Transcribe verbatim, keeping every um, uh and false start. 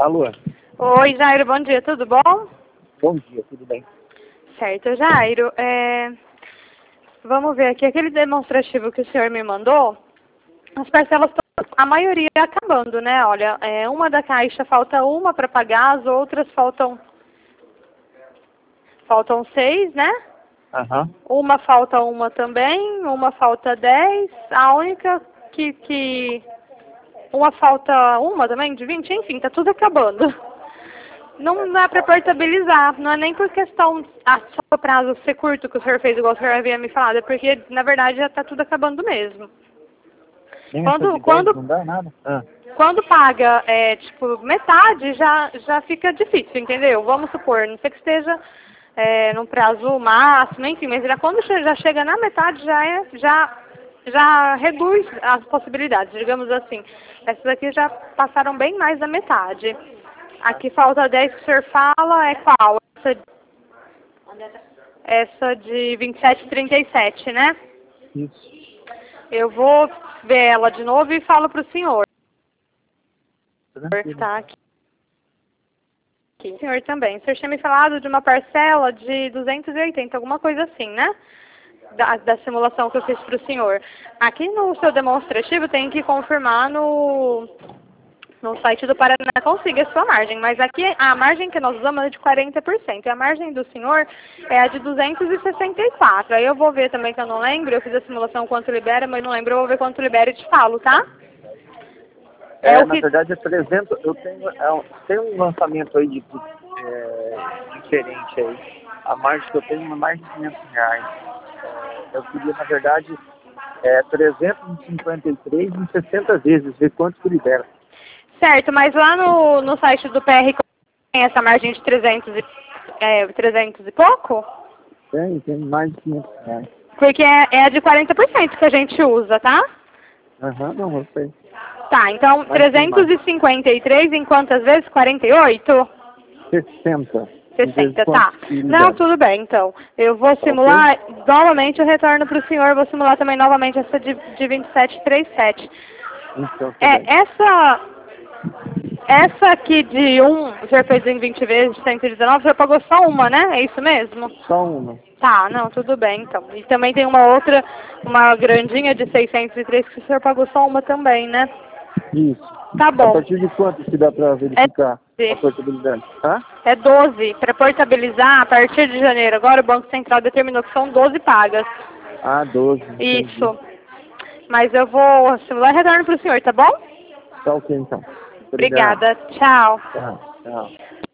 Alô? Oi, Jairo, bom dia, tudo bom? Bom dia, tudo bem? Certo, Jairo, é... vamos ver aqui, aquele demonstrativo que o senhor me mandou, as parcelas, a maioria é acabando, né? Olha, é, uma da caixa falta uma para pagar, as outras faltam, faltam seis, né? Aham. Uma falta uma também, uma falta dez, a única que, que... uma falta uma também, de vinte, enfim, tá tudo acabando. Não dá para portabilizar, não é nem por questão ah, só o prazo ser curto que o senhor fez, igual o senhor havia me falado, é porque, na verdade, já está tudo acabando mesmo. Nem Quando, essa de quando, dez não dá nada? Ah. quando paga, é, tipo, metade, já, já fica difícil, entendeu? Vamos supor, não sei que esteja é, no prazo máximo, enfim, mas já, quando che- já chega na metade, já, é, já, já reduz as possibilidades, digamos assim. Essas aqui já passaram bem mais da metade. Aqui falta dez que o senhor fala, é qual? Essa, essa de vinte e sete e trinta e sete, né? Isso. Eu vou ver ela de novo e falo para o senhor. Tranquilo. Tá aqui. aqui. O senhor também. O senhor tinha me falado de uma parcela de duzentos e oitenta, alguma coisa assim, né? Da, da simulação que eu fiz para o senhor. Aqui no seu demonstrativo tem que confirmar no... no site do Paraná consiga a sua margem, mas aqui a margem que nós usamos é de quarenta por cento, e a margem do senhor é a de duzentos e sessenta e quatro. Aí eu vou ver também, que eu não lembro, eu fiz a simulação quanto libera, mas não lembro, eu vou ver quanto libera e te falo, tá? É, É o na que... verdade é trezentos, eu tenho, é, um- tem um lançamento aí de, é, diferente aí. A margem que eu tenho é mais de quinhentos reais. É, eu queria, na verdade, é, trezentos e cinquenta e três em sessenta vezes, ver quanto que libera. Certo, mas lá no, no site do P R tem essa margem de trezentos e, é, trezentos e pouco? Tem, tem mais de quinhentos reais. Porque é, é a de quarenta por cento que a gente usa, tá? Aham, não, eu sei. Tá, então Mas tem trezentos mais. e cinquenta e três em quantas vezes? quarenta e oito? sessenta. sessenta, tá. Não, tudo bem, então. Eu vou Tá simular novamente, eu retorno para o senhor, vou simular também novamente essa de, de vinte e sete e trinta e sete. Então, tá É, bem. essa, essa aqui de um, o senhor fez em vinte vezes, cento e dezenove, o senhor pagou só uma, né? É isso mesmo? Só uma. Tá, não, tudo bem, então. E também tem uma outra, uma grandinha de seiscentos e três que o senhor pagou só uma também, né? Isso. Tá A bom. partir de quanto que dá para verificar É a portabilidade? Tá? É doze. Para portabilizar, a partir de janeiro. Agora o Banco Central determinou que são doze pagas. Ah, doze. Entendi. Isso. Mas eu vou simular e retorno para o senhor, tá bom? Tá ok, então. Obrigado. Obrigada. Tchau. Tá, tchau.